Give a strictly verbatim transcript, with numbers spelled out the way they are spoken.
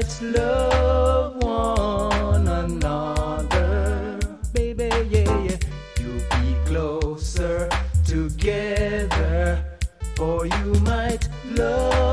might love one another. Baby, yeah, yeah. You be closer together, for you might love